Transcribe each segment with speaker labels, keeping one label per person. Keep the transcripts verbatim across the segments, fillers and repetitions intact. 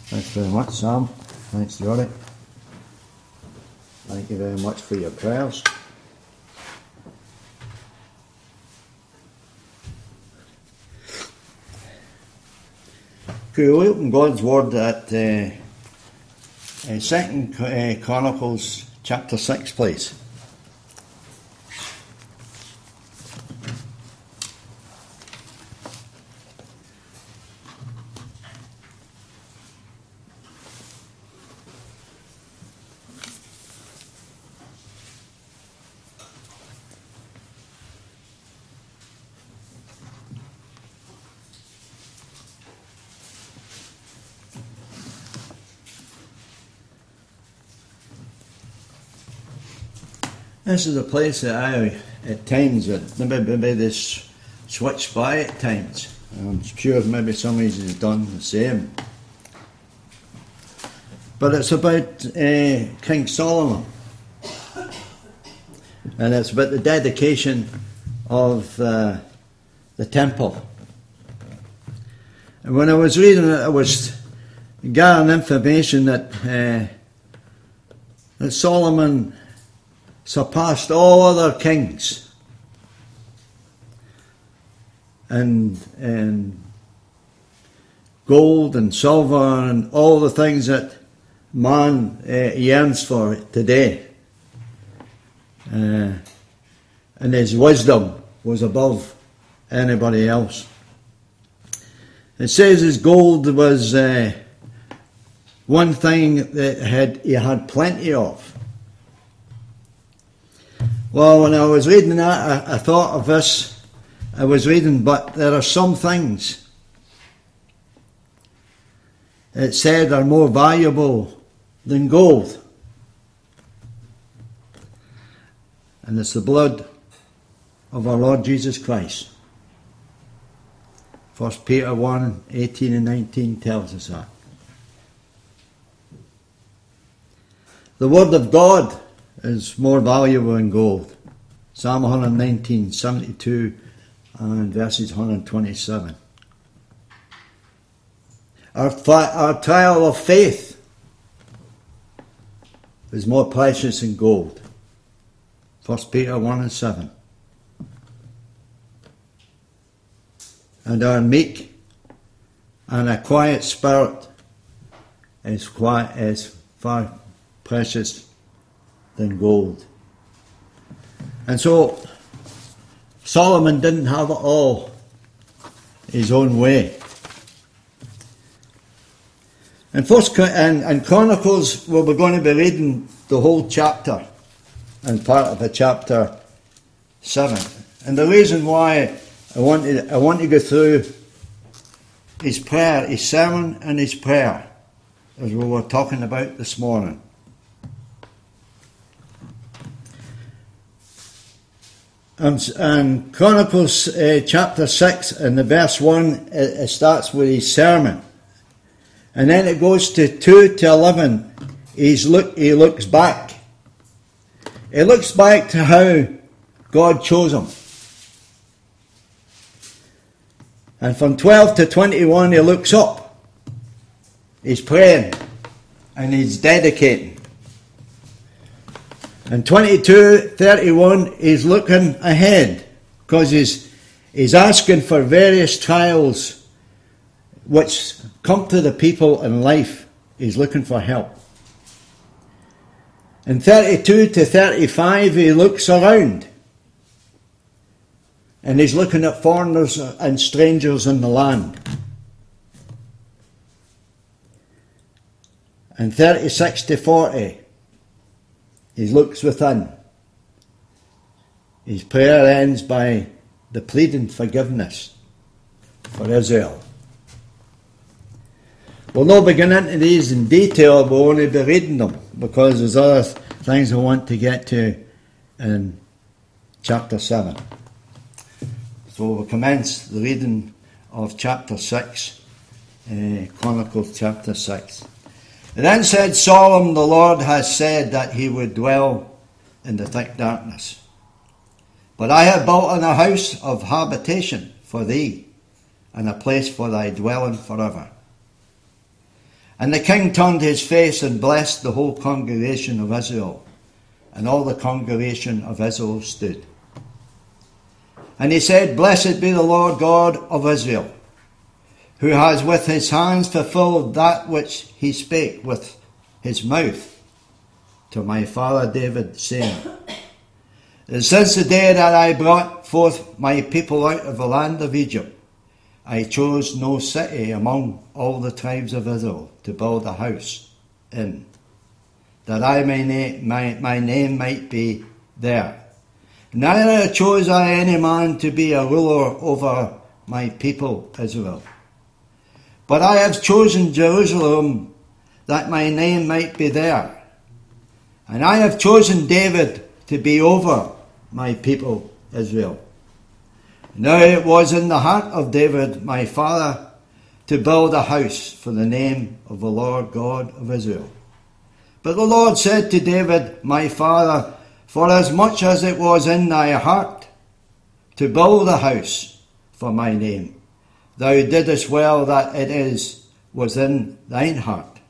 Speaker 1: Thanks very much, Sam. Thanks, Johnny. Thank you very much for your prayers. Could we open God's Word at uh, uh, Second uh, Chronicles chapter six, please? This is a place that I, at times, that maybe, maybe this switch by at times. I'm sure maybe some of you have done the same. But it's about uh, King Solomon. And it's about the dedication of uh, the temple. And when I was reading it, I was gathering information that, uh, that Solomon surpassed all other kings and, and gold and silver and all the things that man uh, yearns for today. Uh, and his wisdom was above anybody else. It says his gold was uh, one thing that had he had plenty of. Well, when I was reading that, I, I thought of this. I was reading, but there are some things it said are more valuable than gold. And it's the blood of our Lord Jesus Christ. First Peter one, eighteen and nineteen tells us that. The Word of God is more valuable than gold. Psalm one nineteen, seventy-two and verses one twenty-seven. Our, our trial of faith is more precious than gold. First Peter one and seven. And our meek and a quiet spirit is, quiet, is far precious than gold. And so Solomon didn't have it all his own way. And first and, and Chronicles, well, we're going to be reading the whole chapter and part of the chapter seven. And the reason why I want to, I want to go through his prayer, his sermon and his prayer, as we were talking about this morning. And, and Chronicles uh, chapter six and the verse one, it, it starts with his sermon. And then it goes to two to eleven. He's look, he looks back. He looks back to how God chose him. And from twelve to twenty-one he looks up. He's praying and he's dedicating. And twenty-two, thirty-one, he's looking ahead because he's, he's asking for various trials which come to the people in life. He's looking for help. And thirty-two to thirty-five, he looks around. And he's looking at foreigners and strangers in the land. And thirty-six to forty, he looks within. His prayer ends by the pleading forgiveness for Israel. We'll not be going into these in detail, we'll only be reading them because there's other things I want to get to in chapter seven. So we'll commence the reading of chapter six, uh, Chronicles chapter six. It then said, Solomon, the Lord has said that he would dwell in the thick darkness. But I have built in a house of habitation for thee, and a place for thy dwelling forever. And the king turned his face and blessed the whole congregation of Israel. And all the congregation of Israel stood. And he said, Blessed be the Lord God of Israel, who has with his hands fulfilled that which he spake with his mouth to my father David, saying, And since the day that I brought forth my people out of the land of Egypt, I chose no city among all the tribes of Israel to build a house in, that I may na- my, my name might be there. Neither chose I any man to be a ruler over my people Israel. But I have chosen Jerusalem, that my name might be there. And I have chosen David to be over my people Israel. Now it was in the heart of David my father to build a house for the name of the Lord God of Israel. But the Lord said to David my father, Forasmuch as it was in thy heart to build a house for my name, thou didst well that it is was in thine heart.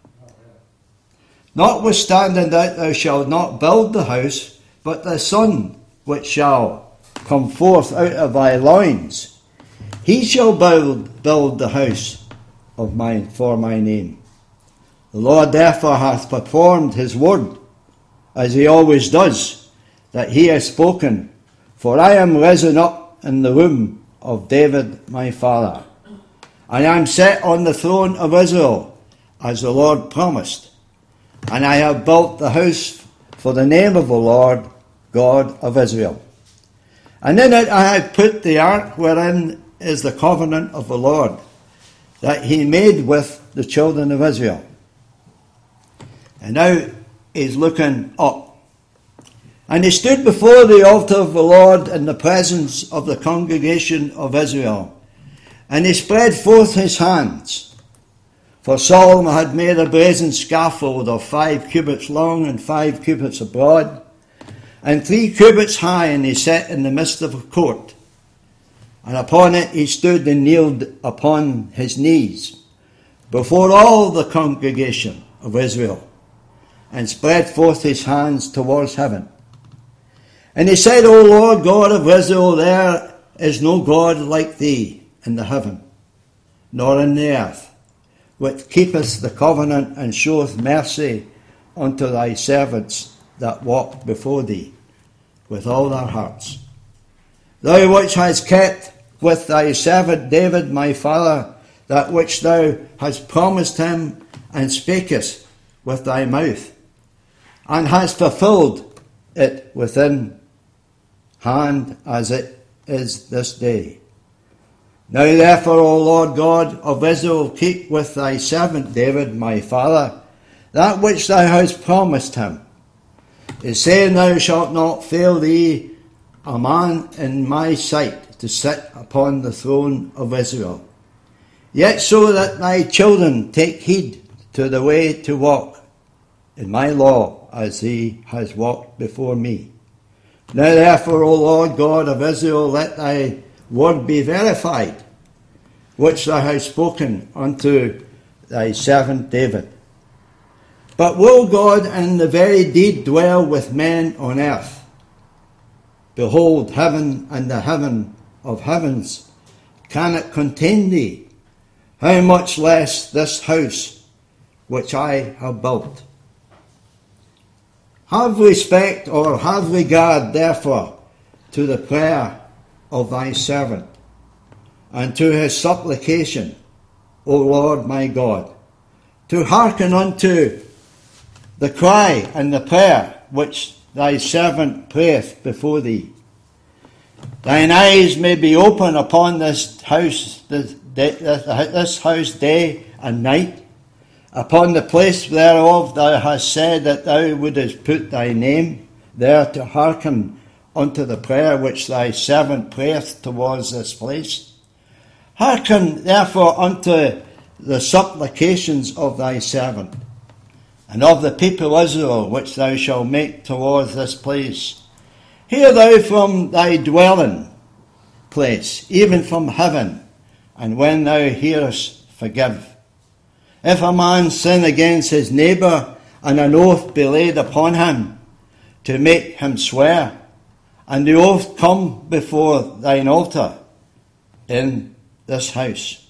Speaker 1: Notwithstanding that thou shalt not build the house, but the son which shall come forth out of thy loins, he shall build, build the house of mine for my name. The Lord therefore hath performed his word, as he always does, that he has spoken. For I am risen up in the womb of David my father, and I am set on the throne of Israel, as the Lord promised. And I have built the house for the name of the Lord God of Israel. And in it I have put the ark wherein is the covenant of the Lord, that he made with the children of Israel. And now he's looking up. And he stood before the altar of the Lord in the presence of the congregation of Israel. And he spread forth his hands. For Solomon had made a brazen scaffold of five cubits long and five cubits broad, and three cubits high, and he set in the midst of a court. And upon it he stood and kneeled upon his knees before all the congregation of Israel, and spread forth his hands towards heaven. And he said, O Lord God of Israel, there is no God like thee in the heaven, nor in the earth, which keepeth the covenant and showeth mercy unto thy servants that walk before thee with all their hearts. Thou which hast kept with thy servant David my father that which thou hast promised him, and spakest with thy mouth, and hast fulfilled it within hand as it is this day. Now therefore, O Lord God of Israel, keep with thy servant David my father that which thou hast promised him, is saying, Thou shalt not fail thee a man in my sight to sit upon the throne of Israel. Yet so that thy children take heed to the way to walk in my law, as he has walked before me. Now therefore, O Lord God of Israel, let thy word be verified, which thou hast spoken unto thy servant David. But will God in the very deed dwell with men on earth? Behold, heaven and the heaven of heavens cannot contain thee, how much less this house which I have built. Have respect or have regard, therefore, to the prayer of thy servant, and to his supplication, O Lord my God, to hearken unto the cry and the prayer which thy servant prayeth before thee. Thine eyes may be open upon this house, this, this house day and night, upon the place thereof thou hast said that thou wouldest put thy name there, to hearken unto the prayer which thy servant prayeth towards this place. Hearken therefore unto the supplications of thy servant, and of the people Israel, which thou shalt make towards this place. Hear thou from thy dwelling place, even from heaven, and when thou hearest, forgive. If a man sin against his neighbour, and an oath be laid upon him, to make him swear, and the oath come before thine altar in this house.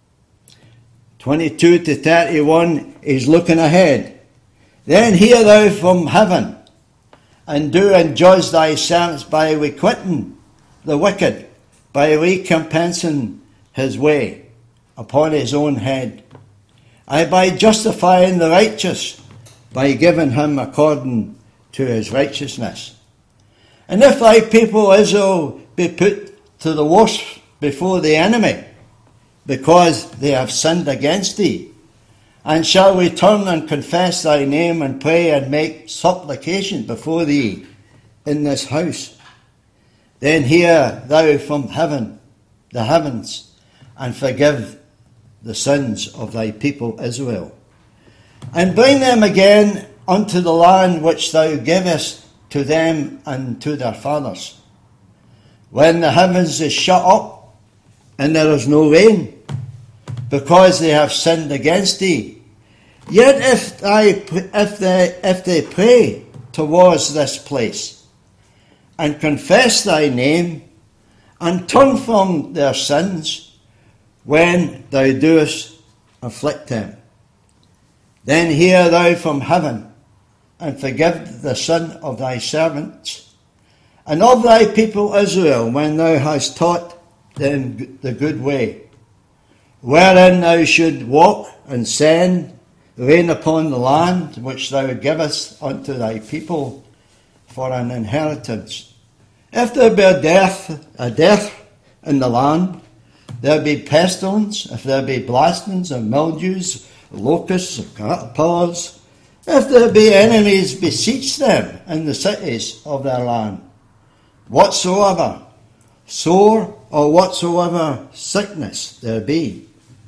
Speaker 1: twenty-two to thirty-one is looking ahead. Then hear thou from heaven, and do and judge thy servants by requiting the wicked, by recompensing his way upon his own head, and by justifying the righteous, by giving him according to his righteousness. And if thy people Israel be put to the worst before the enemy, because they have sinned against thee, and shall return and confess thy name, and pray and make supplication before thee in this house, then hear thou from heaven, the heavens, and forgive the sins of thy people Israel, and bring them again unto the land which thou givest to them and to their fathers. When the heavens is shut up, and there is no rain, because they have sinned against thee, yet if I, if they, if they pray towards this place, and confess thy name, and turn from their sins, when thou doest afflict them, then hear thou from heaven, and forgive the sin of thy servants, and of thy people Israel, when thou hast taught them the good way, wherein thou should walk, and send rain upon the land which thou givest unto thy people for an inheritance. If there be a death, a death in the land, there be pestilence, if there be blastings and mildews, locusts and caterpillars, if there be enemies, beseech them in the cities of their land, whatsoever sore or whatsoever sickness there be.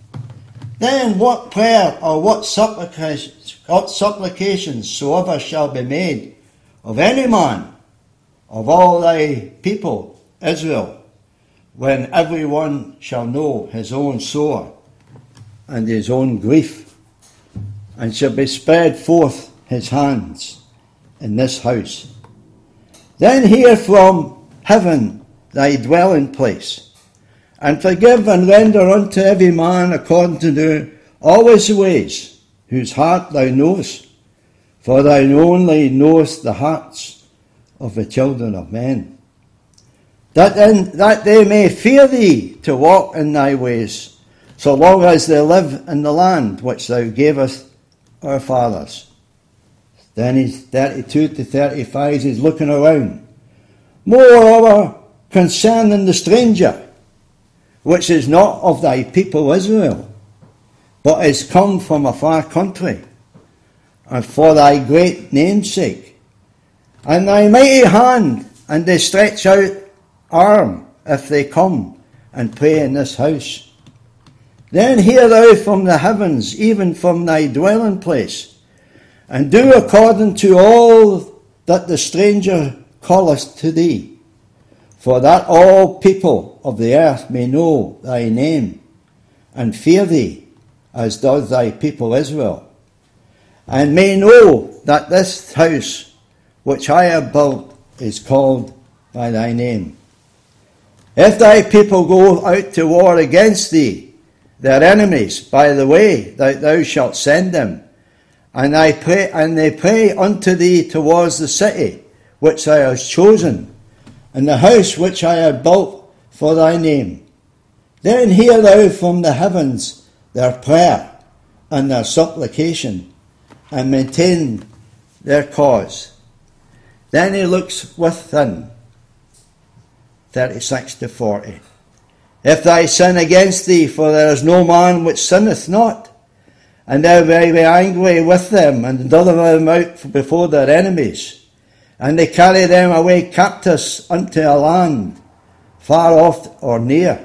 Speaker 1: Then what prayer or what supplications, what supplications soever shall be made of any man of all thy people Israel, when every one shall know his own sore and his own grief, and shall be spread forth his hands in this house. Then hear from heaven thy dwelling place, and forgive and render unto every man according to do all his ways, whose heart thou knowest, for thou only knowest the hearts of the children of men. That, in, that they may fear thee to walk in thy ways, so long as they live in the land which thou gavest our fathers. Then he's thirty-two to thirty-five, he's looking around. Moreover, concerning the stranger, which is not of thy people Israel, but is come from a far country, and for thy great name's sake, and thy mighty hand, and they stretch out arm if they come and pray in this house. Then hear thou from the heavens, even from thy dwelling place, and do according to all that the stranger calleth to thee, for that all people of the earth may know thy name, and fear thee, as does thy people Israel, and may know that this house which I have built is called by thy name. If thy people go out to war against thee, their enemies, by the way that thou shalt send them, and I pray, and they pray unto thee towards the city which thou hast chosen, and the house which I have built for thy name, then hear thou from the heavens their prayer and their supplication, and maintain their cause. Then he looks within, thirty-six to forty. If thy sin against thee, for there is no man which sinneth not, and thou be angry with them, and deliver them out before their enemies, and they carry them away captives unto a land, far off or near.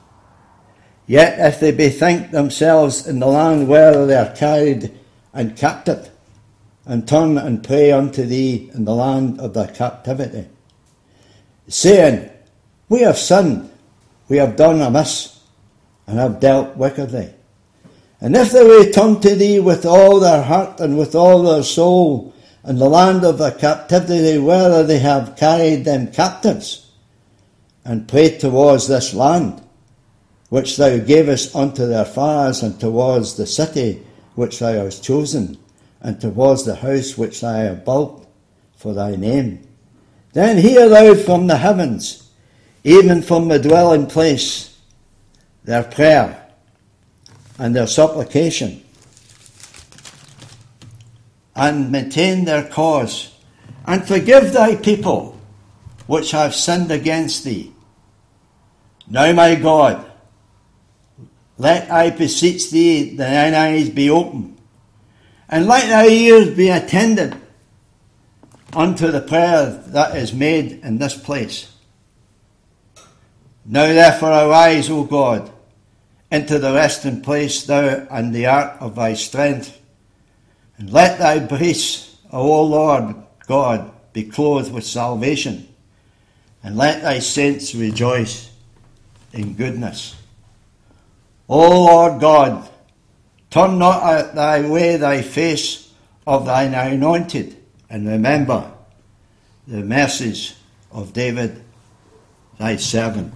Speaker 1: Yet if they bethink themselves in the land where they are carried and captive, and turn and pray unto thee in the land of their captivity, saying, We have sinned, we have done amiss, and have dealt wickedly. And if they return to thee with all their heart and with all their soul, in the land of their captivity, whether they have carried them captives, and prayed towards this land, which thou gavest unto their fathers, and towards the city which thou hast chosen, and towards the house which thou hast built for thy name, then hear thou from the heavens, even from the dwelling place, their prayer and their supplication, and maintain their cause, and forgive thy people which have sinned against thee. Now, my God, let, I beseech thee, thine eyes be open, and let thy ears be attended unto the prayer that is made in this place. Now therefore arise, O God, into the resting place, thou and the ark of thy strength, and let thy breast, O Lord God, be clothed with salvation, and let thy saints rejoice in goodness. O Lord God, turn not out thy way thy face of thine anointed, and remember the mercies of David thy servant.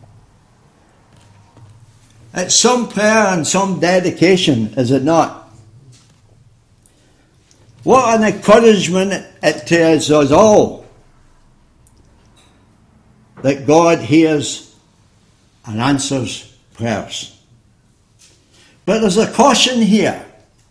Speaker 1: It's some prayer and some dedication, is it not? What an encouragement it is us all that God hears and answers prayers. But there's a caution here.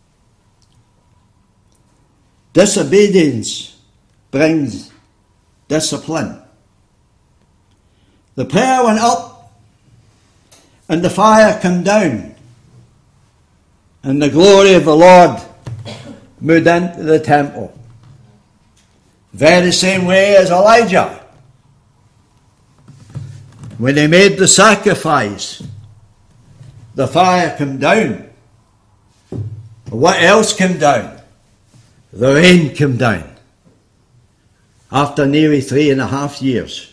Speaker 1: Disobedience brings discipline. The prayer went up and the fire came down, and the glory of the Lord moved into the temple. Very same way as Elijah. When he made the sacrifice, the fire came down. What else came down? The rain came down. After nearly three and a half years.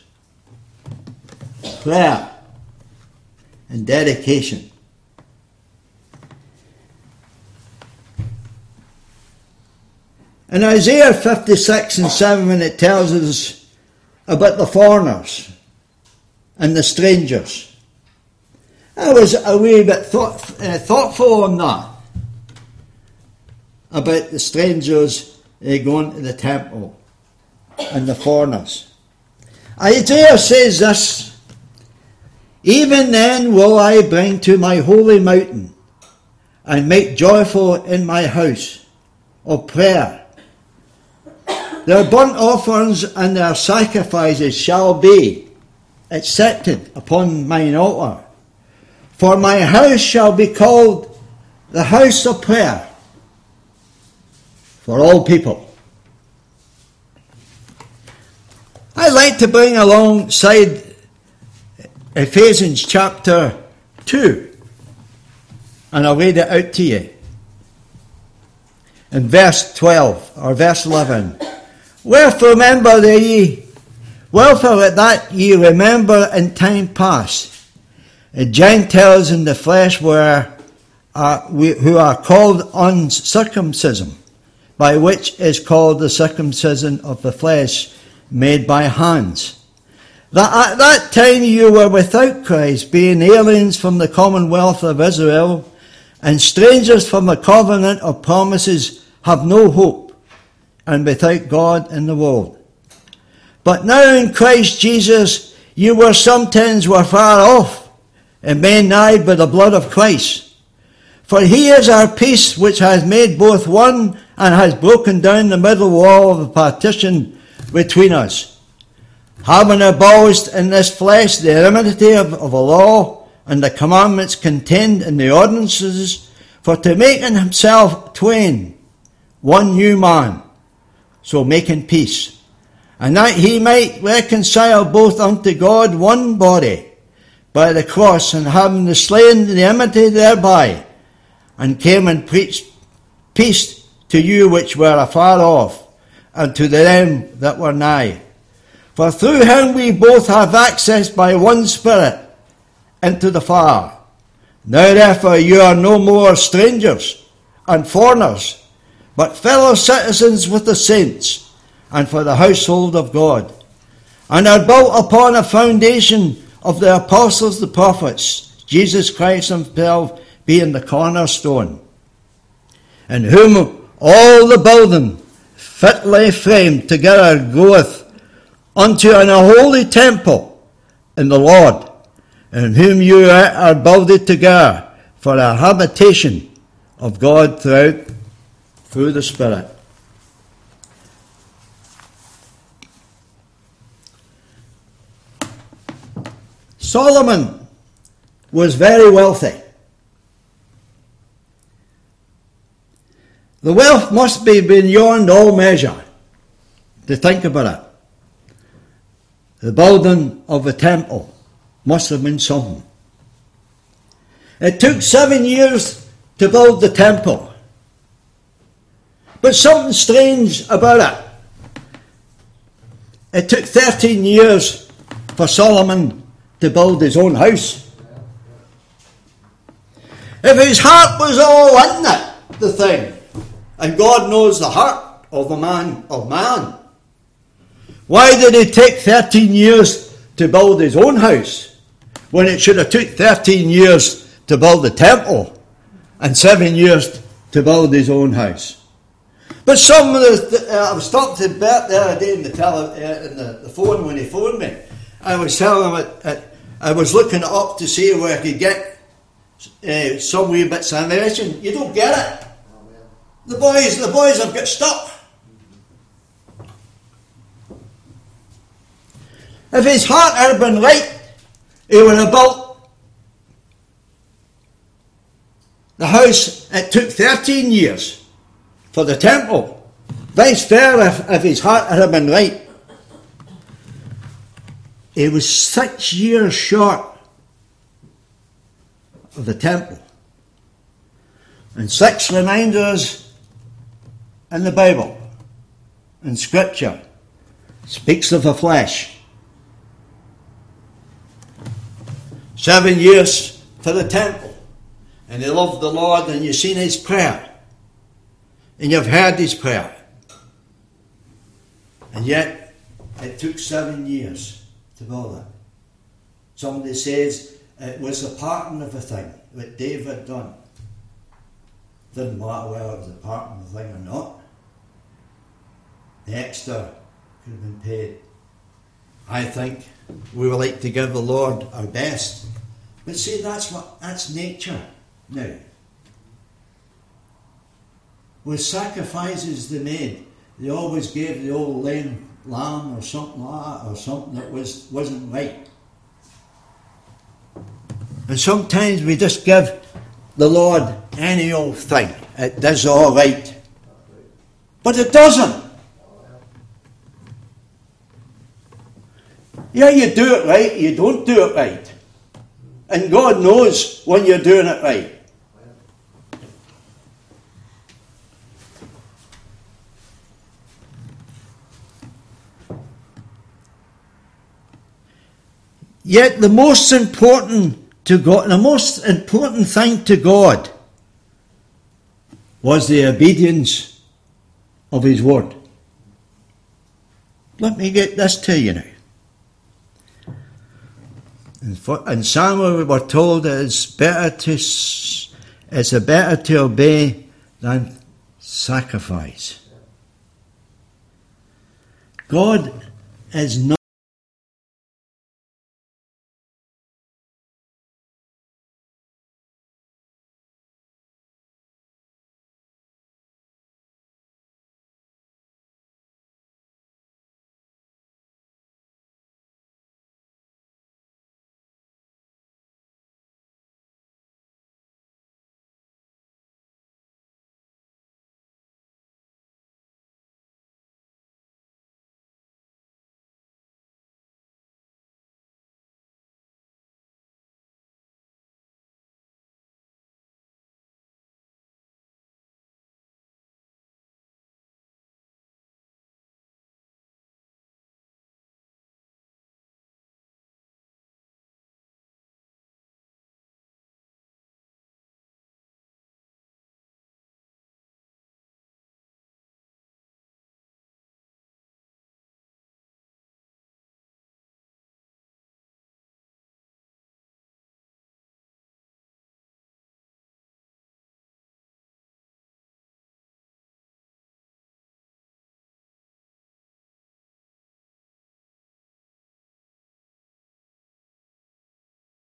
Speaker 1: Prayer and dedication. In Isaiah fifty-six and seven, when it tells us about the foreigners and the strangers, I was a wee bit thought, uh, thoughtful on that, about the strangers uh, going to the temple and the foreigners. Isaiah says this: even then will I bring to my holy mountain and make joyful in my house of prayer. Their burnt offerings and their sacrifices shall be accepted upon mine altar. For my house shall be called the house of prayer for all people. I'd like to bring alongside Ephesians chapter two, and I'll read it out to you. In verse twelve, or verse eleven. Wherefore remember ye, wherefore that ye remember in time past, the Gentiles in the flesh were, uh, we, who are called uncircumcision, by which is called the circumcision of the flesh made by hands. That at that time you were without Christ, being aliens from the commonwealth of Israel, and strangers from the covenant of promises, have no hope, and without God in the world. But now in Christ Jesus you were sometimes were far off, and made nigh by the blood of Christ. For he is our peace, which has made both one, and has broken down the middle wall of the partition between us, having abolished in this flesh the enmity of, of the law, and the commandments contained in the ordinances, for to make in himself twain one new man, so making peace, and that he might reconcile both unto God one body by the cross, and having slain the enmity thereby, and came and preached peace to you which were afar off, and to them that were nigh. For through him we both have access by one Spirit into the Father. Now therefore you are no more strangers and foreigners, but fellow citizens with the saints, and for the household of God, and are built upon a foundation of the apostles, the prophets, Jesus Christ himself being the cornerstone, in whom all the building fitly framed together goeth unto an holy temple in the Lord, in whom you are builded together for a habitation of God throughout through the Spirit. Solomon was very wealthy. The wealth must be beyond all measure to think about it. The building of a temple must have been something. It took seven years to build the temple. But something strange about it. It took thirteen years for Solomon to build his own house. If his heart was all in it, the thing, and God knows the heart of a man of man, why did it take thirteen years to build his own house when it should have took thirteen years to build the temple and seven years to build his own house? But some of the, uh, I was talking to Bert the other day in the, tele, uh, in the, the phone when he phoned me. I was telling him it, it, I was looking it up to see where I could get uh, some wee bits of information. You don't get it. The boys, the boys have got stuck. If his heart had been right, he would have built the house. It took thirteen years for the temple. Vice fair if, if his heart had been right. He was six years short of the temple. And six reminders in the Bible, in Scripture, speaks of the flesh. Seven years for the temple. And he loved the Lord, and you've seen his prayer. And you've heard his prayer. And yet, it took seven years to build it. Somebody says it was a pattern of a thing that David done. Didn't matter whether it was a pattern of a thing or not. The extra could have been paid. I think we would like to give the Lord our best. But see, that's what that's nature now. With sacrifices they made, they always gave the old lame lamb or something like that, or something that was, wasn't right. And sometimes we just give the Lord any old thing. It does all right. But it doesn't. Yeah, you do it right, you don't do it right. And God knows when you're doing it right. Yet the most important to God, the most important thing to God was the obedience of his word. Let me get this to you now. In Samuel we were told that it's better to it's a better to obey than sacrifice. God is not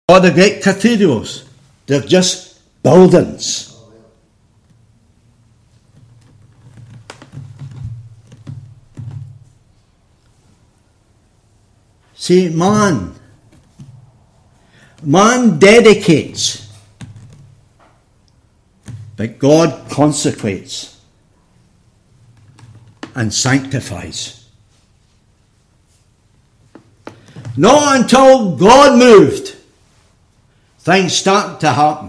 Speaker 1: or the great cathedrals. They're just buildings. See, man, man dedicates, but God consecrates and sanctifies. Not until God moved, things start to happen.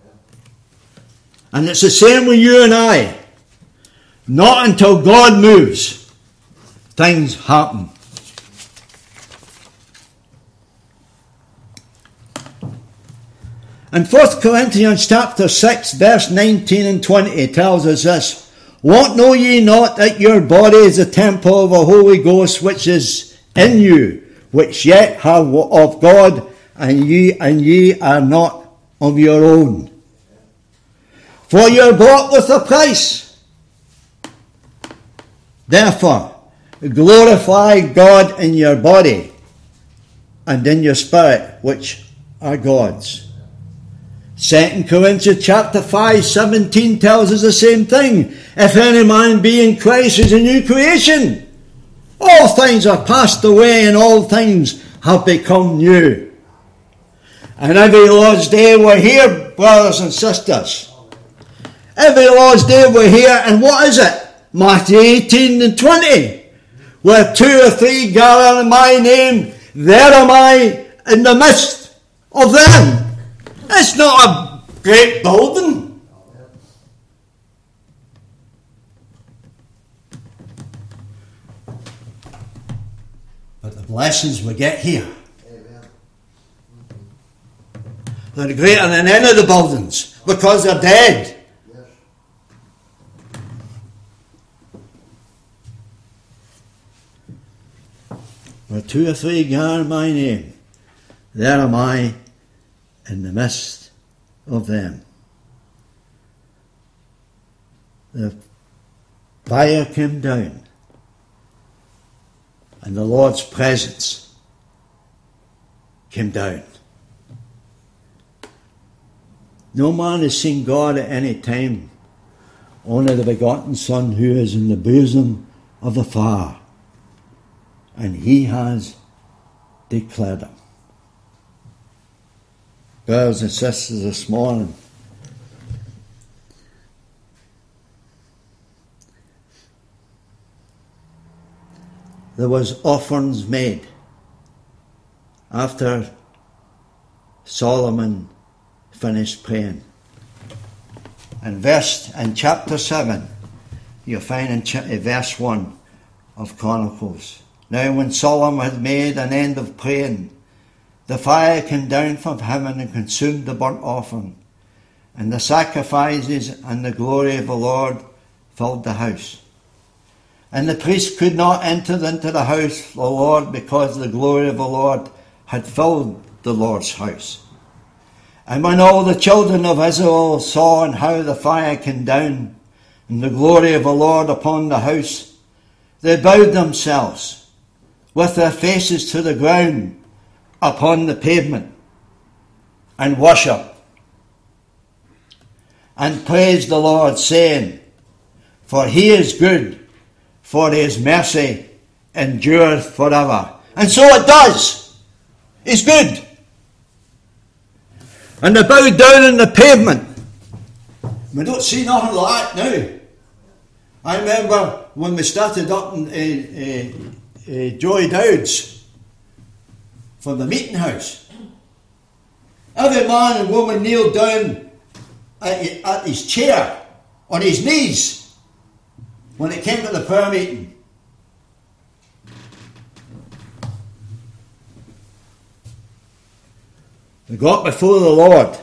Speaker 1: And it's the same with you and I. Not until God moves, things happen. And First Corinthians chapter six, verse nineteen and twenty tells us this. What know ye not that your body is a temple of the Holy Ghost which is in you, which yet have of God, and ye and ye are not of your own? For you are bought with a price. Therefore, glorify God in your body and in your spirit, which are God's. Second Corinthians chapter five, seventeen tells us the same thing. If any man be in Christ, is a new creation. All things are passed away and all things have become new. And every Lord's Day we're here, brothers and sisters. Every Lord's Day we're here, and what is it? Matthew eighteen and twenty. Where two or three gather in my name, there am I in the midst of them. It's not a great building. But the blessings we get here, they're greater than any of the buildings because they're dead. Where two or three gather in my name, there am I in the midst of them. The fire came down, and the Lord's presence came down. No man has seen God at any time, only the begotten Son who is in the bosom of the Father, and he has declared him. Brothers and sisters, this morning, there was offerings made after Solomon finished praying. And verse in chapter seven, you'll find in ch- verse one of Chronicles. Now when Solomon had made an end of praying, the fire came down from heaven and consumed the burnt offering, and the sacrifices, and the glory of the Lord filled the house. And the priest could not enter into the house of the Lord, because the glory of the Lord had filled the Lord's house. And when all the children of Israel saw and how the fire came down, and the glory of the Lord upon the house, they bowed themselves with their faces to the ground upon the pavement, and worshipped, and praised the Lord, saying, For he is good, for his mercy endureth forever. And so it does. He's good. And they bowed down on the pavement. We don't see nothing like that now. I remember when we started up in uh, uh, uh, Joy Dowd's, from the meeting house. Every man and woman kneeled down at, at his chair, on his knees, when it came to the prayer meeting. They got before the Lord.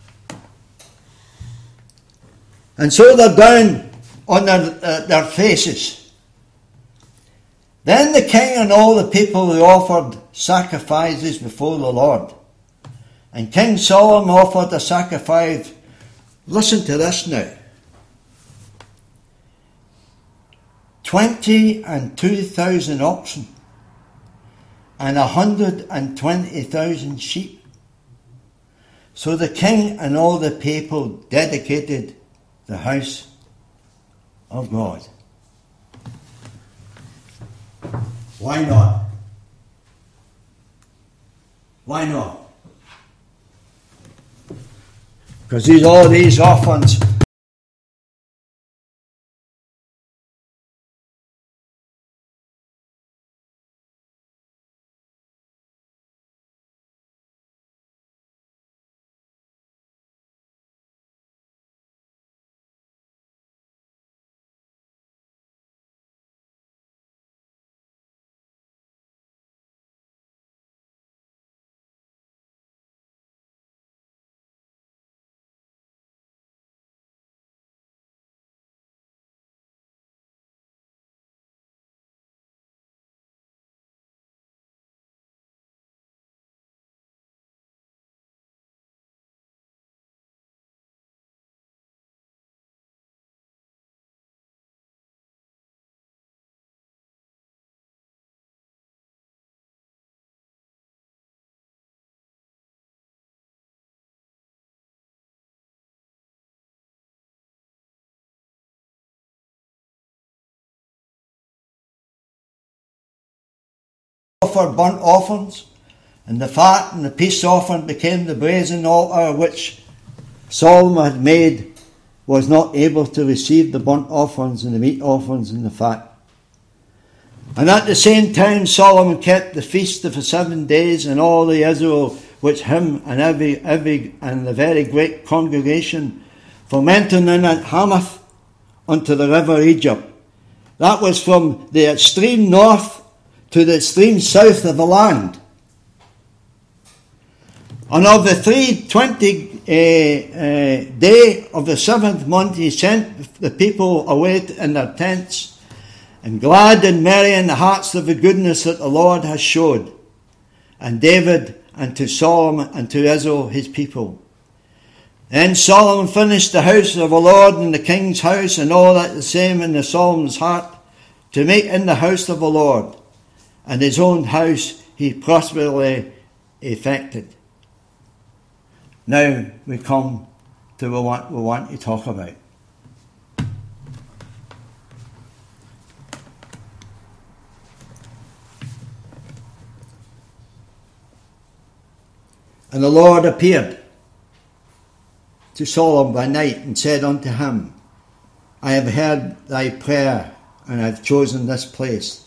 Speaker 1: And so they're down on their, uh, their faces. Then the king and all the people who offered sacrifices before the Lord. And King Solomon offered a sacrifice. Listen to this now. Twenty and two thousand oxen and a hundred and twenty thousand sheep So the king and all the people dedicated the house of God. Why not? Why not? Because these all these orphans offer burnt offerings, and the fat and the peace offering became the brazen altar which Solomon had made was not able to receive the burnt offerings and the meat offerings and the fat. And at the same time Solomon kept the feast of the seven days, and all the Israel which him and every every and the very great congregation from entering in at Hamath unto the river Egypt. That was from the extreme north to the extreme south of the land. And of the three twenty uh, uh, day of the seventh month he sent the people away in their tents, and glad and merry in the hearts of the goodness that the Lord has showed, and David and to Solomon and to Israel his people. Then Solomon finished the house of the Lord and the king's house, and all that the same in the Solomon's heart, to make in the house of the Lord, and his own house he prosperously effected. Now we come to what we want to talk about. And the Lord appeared to Solomon by night and said unto him, I have heard thy prayer, and I have chosen this place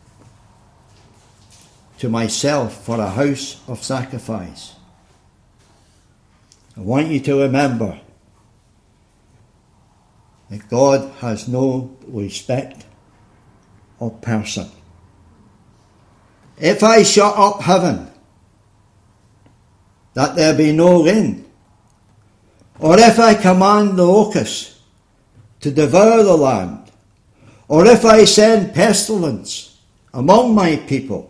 Speaker 1: to myself for a house of sacrifice. I want you to remember that God has no respect of person. If I shut up heaven, that there be no rain, or if I command the locusts to devour the land, or if I send pestilence among my people,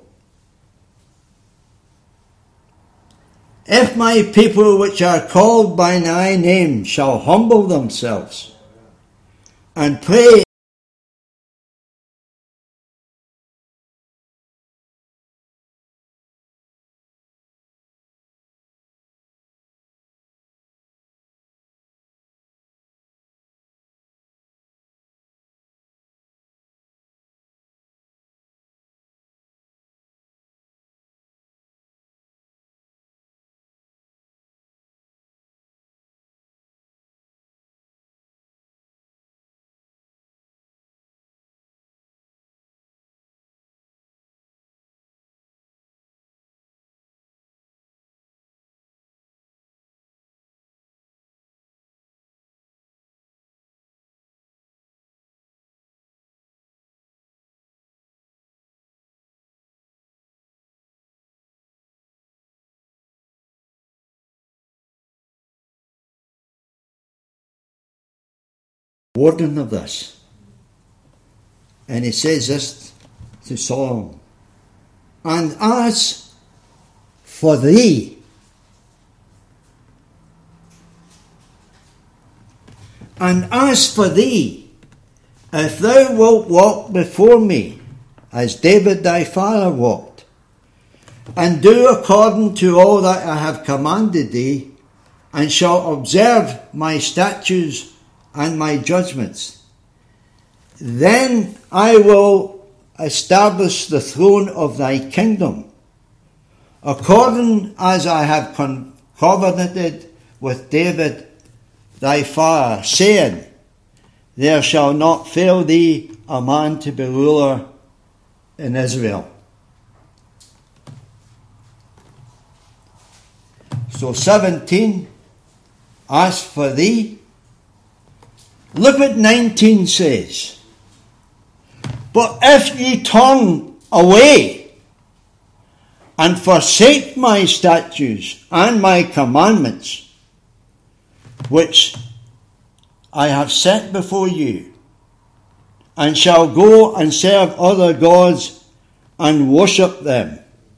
Speaker 1: if my people which are called by thy name shall humble themselves and pray warden of this. And he says this to Solomon, and as for thee, and as for thee, if thou wilt walk before me, as David thy father walked, and do according to all that I have commanded thee, and shall observe my statutes and my judgments, then I will establish the throne of thy kingdom, according as I have covenanted with David thy father, saying, there shall not fail thee a man to be ruler in Israel. So seventeen, as for thee, look what nineteen says. But if ye turn away and forsake my statutes and my commandments, which I have set before you, and shall go and serve other gods and worship them,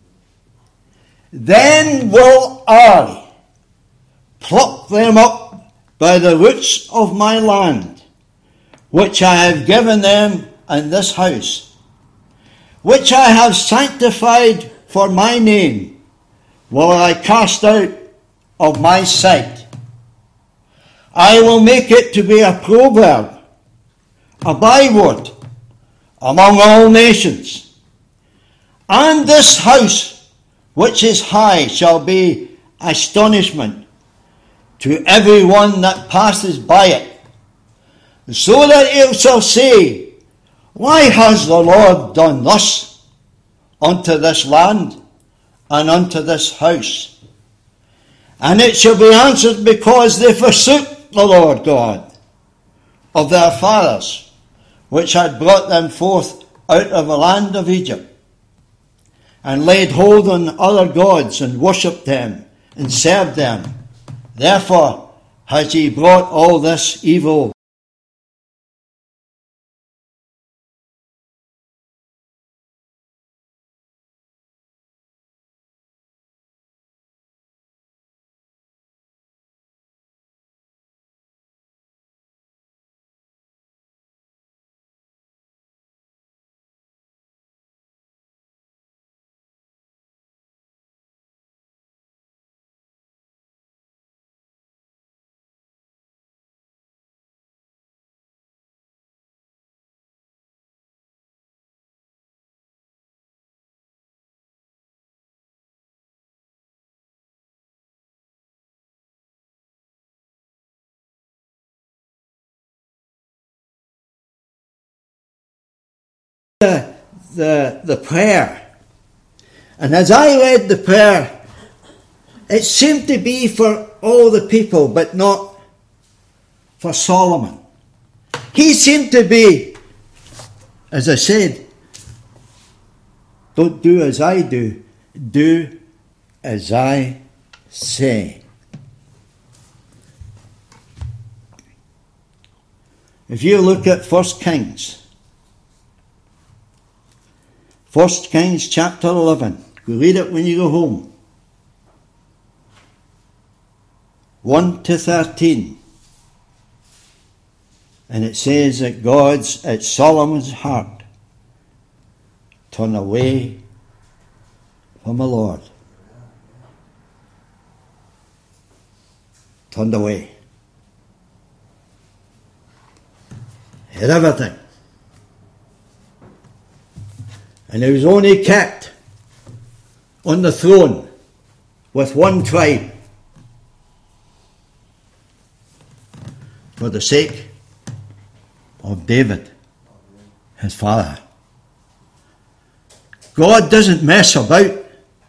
Speaker 1: then will I pluck them up by the roots of my land, which I have given them in this house, which I have sanctified for my name, will I cast out of my sight. I will make it to be a proverb, a byword among all nations. And this house, which is high, shall be astonishment to every one that passes by it, so that he shall say, why has the Lord done thus unto this land and unto this house? And it shall be answered, because they forsook the Lord God of their fathers, which had brought them forth out of the land of Egypt, and laid hold on other gods, and worshipped them, and served them. Therefore has he brought all this evil. The, the, the prayer. And as I read the prayer, it seemed to be for all the people, but not for Solomon. He seemed to be, as I said, don't do as I do, do as I say. If you look at First Kings, First Kings chapter eleven. Go read it when you go home. one to thirteen. And it says that God's, at Solomon's heart, turn away from the Lord. Turned away. He had everything. And he was only kept on the throne with one tribe for the sake of David, his father. God doesn't mess about.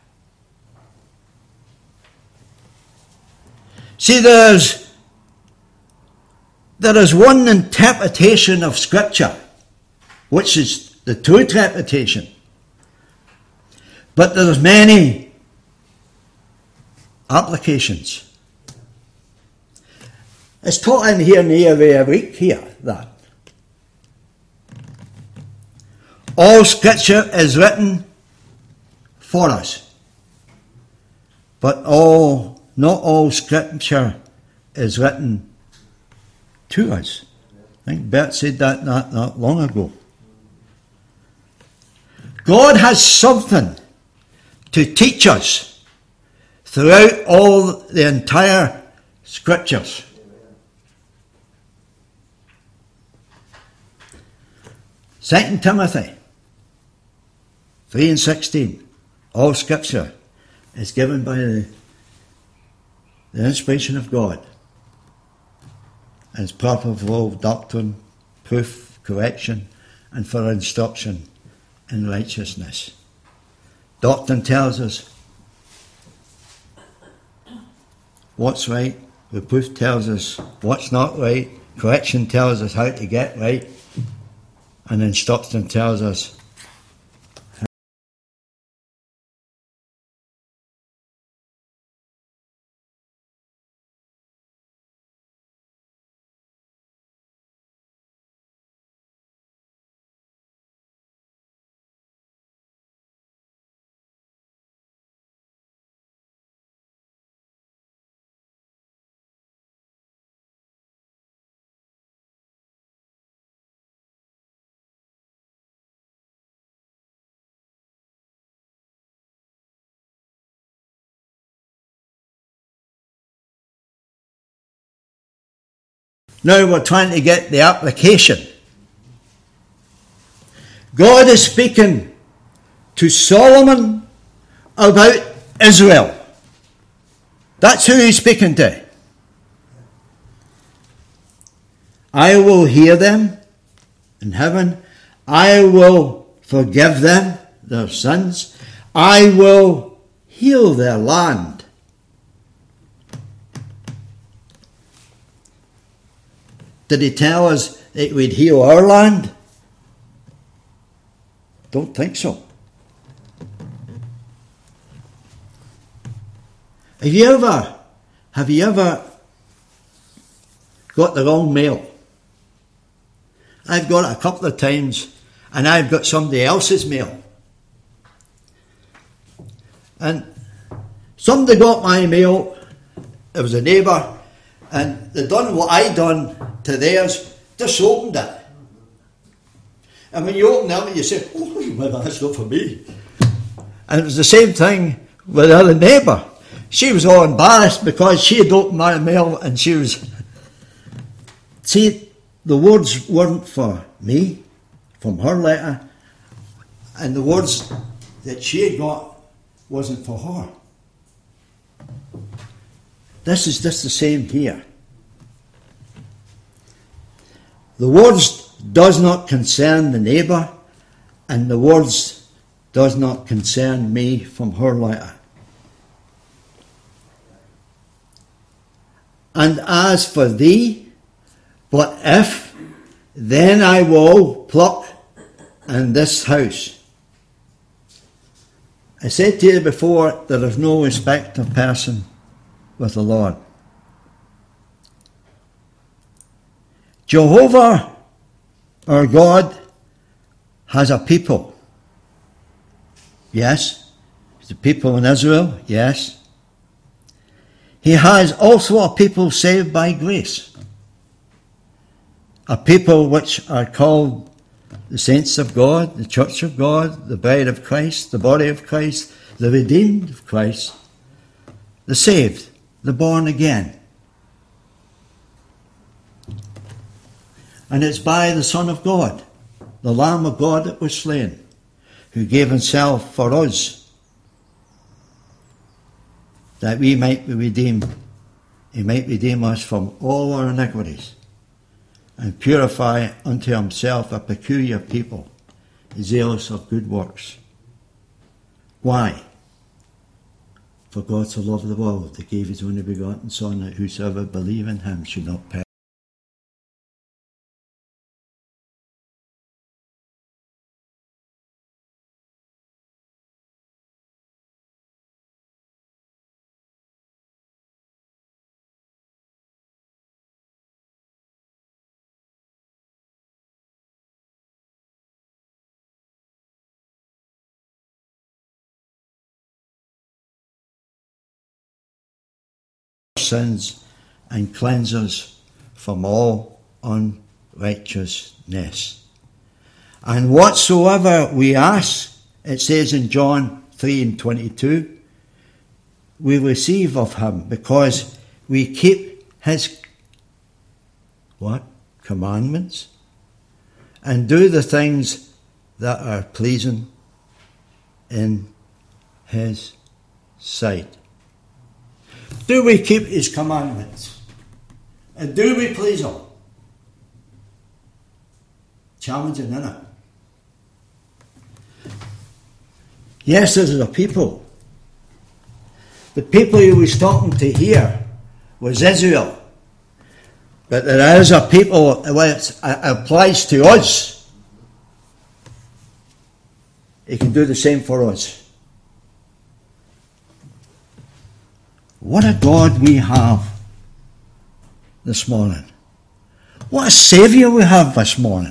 Speaker 1: See, there's there is one interpretation of Scripture, which is the true interpretation. But there's many applications. It's taught in here nearly every week here, that. All Scripture is written for us. But all, not all Scripture is written to us. I think Bert said that not, not long ago. God has something to teach us throughout all the entire Scriptures. Second Timothy three and sixteen. All Scripture is given by the, the inspiration of God and is proper for all doctrine, proof, correction, and for instruction in righteousness. Doctrine tells us what's right. Reproof tells us what's not right. Correction tells us how to get right. And instruction tells us now we're trying to get the application. God is speaking to Solomon about Israel. That's who he's speaking to. I will hear them in heaven. I will forgive them their sins. I will heal their land. Did he tell us that we'd heal our land? Don't think so. Have you ever, have you ever got the wrong mail? I've got it a couple of times, and I've got somebody else's mail. And somebody got my mail, it was a neighbour, and they done what I done to theirs, just opened it. And when you open it, you say, oh, well, that's not for me. And it was the same thing with the other neighbour. She was all embarrassed because she had opened my mail and she was... See, the words weren't for me, from her letter, and the words that she had got wasn't for her. This is just the same here. The words does not concern the neighbour, and the words does not concern me from her letter. And as for thee, but if, then I will pluck in this house. I said to you before, there is no respect of person with the Lord. Jehovah, our God, has a people. Yes. The people in Israel. Yes. He has also a people saved by grace. A people which are called the saints of God, the church of God, the bride of Christ, the body of Christ, the redeemed of Christ, the saved, the born again. And it's by the Son of God, the Lamb of God that was slain, who gave himself for us, that we might be redeemed. He might redeem us from all our iniquities and purify unto himself a peculiar people, zealous of good works. Why? For God so loved the world, that gave his only begotten Son, that whosoever believe in him should not perish. Sins and cleanse us from all unrighteousness. And whatsoever we ask, it says in John three and twenty-two, we receive of him, because we keep his what? Commandments, and do the things that are pleasing in his sight. Do we keep his commandments? And do we please him? Challenging, isn't it? Yes, this is a people. The people he was talking to here was Israel. But there is a people which applies to us. He can do the same for us. What a God we have this morning. What a Saviour we have this morning.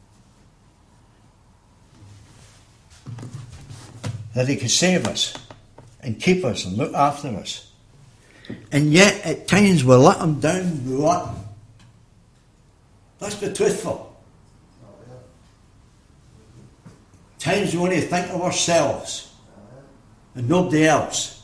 Speaker 1: That he can save us and keep us and look after us. And yet at times we let him down, we let him. Let's be truthful. Times we only think of ourselves and nobody else.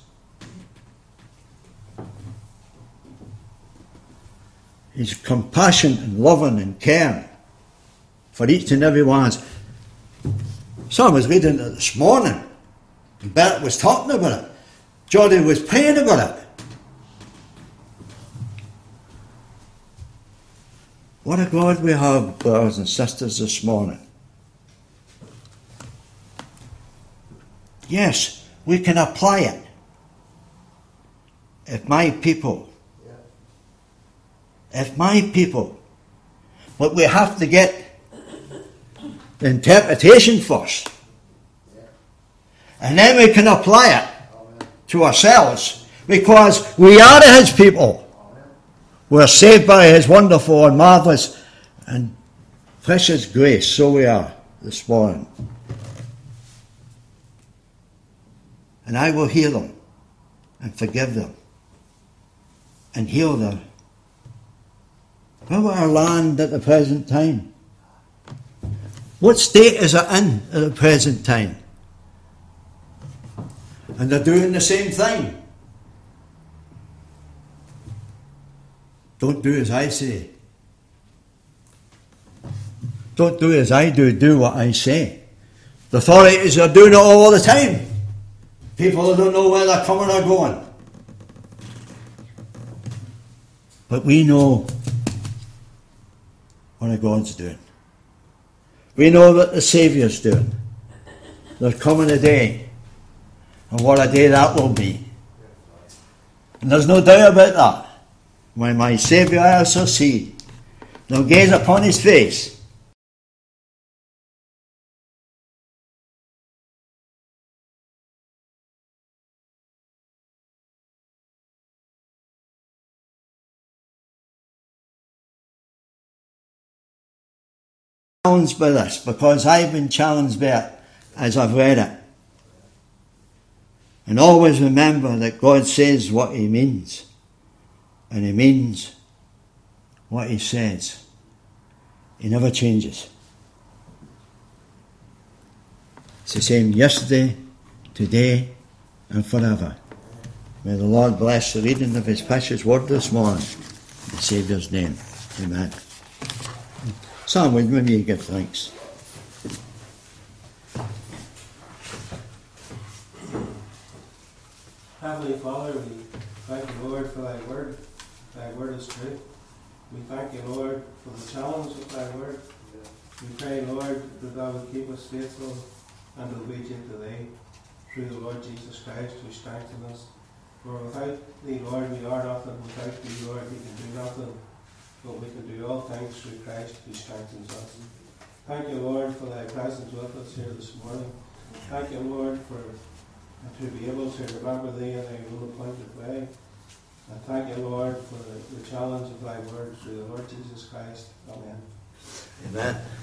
Speaker 1: He's compassion and loving and caring for each and every one of us. So I was reading it this morning, and Bert was talking about it. Jody was praying about it. What a God we have, brothers and sisters, this morning. Yes, we can apply it. If my people, if my people, but we have to get the interpretation first. And then we can apply it to ourselves, because we are his people. We're saved by his wonderful and marvellous and precious grace. So we are this morning. And I will heal them and forgive them and heal them. What about our land at the present time? What state is it in at the present time? And they're doing the same thing. Don't do as I say. Don't do as I do, do what I say. The authorities are doing it all the time. People don't know where they're coming or going. But we know what God's doing. We know what the Saviour's doing. There's coming a day, and what a day that will be. And there's no doubt about that. When my Saviour I shall see, they'll gaze upon his face. Challenged by this, because I've been challenged by it as I've read it. And always remember that God says what he means. And he means what he says. He never changes. It's the same yesterday, today, and forever. May the Lord bless the reading of his precious word this morning. In the Saviour's name. Amen. Sam, would you give thanks?
Speaker 2: Heavenly Father, we thank you, Lord, for thy word. Thy word is true. We thank you, Lord, for the challenge of thy word. We pray, Lord, that thou would keep us faithful and obedient to thee through the Lord Jesus Christ, who strengthens us. For without thee, Lord, we are nothing. Without thee, Lord, we can do nothing. But we can do all things through Christ, who strengthens us. Thank you, Lord, for thy presence with us here this morning. Thank you, Lord, for to be able to remember thee in thy own appointed way. And thank you, Lord, for the, the challenge of thy word through the Lord Jesus Christ. Amen.
Speaker 1: Amen.